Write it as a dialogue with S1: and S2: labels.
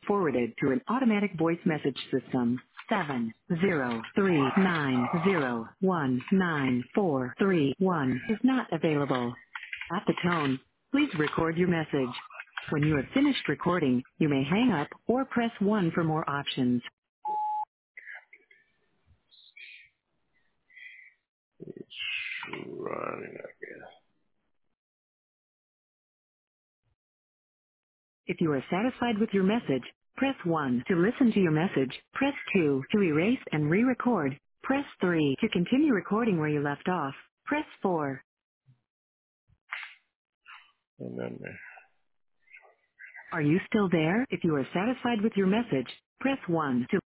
S1: forwarded to an automatic voice message system. 703901943 is not available. At the tone, please record your message. When you have finished recording, you may hang up or press 1 for more options.
S2: Running, I guess.
S1: If you are satisfied with your message, press 1 to listen to your message. Press 2 to erase and re-record. Press 3 to continue recording where you left off. Press 4.
S2: And then
S1: Are you still there? If you are satisfied with your message, press 1 to